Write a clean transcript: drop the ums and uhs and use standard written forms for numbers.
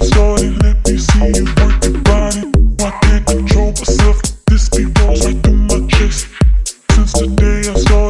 started, let me see you work your body. I can't control myself, this beat rolls right through my chest. Since the day I started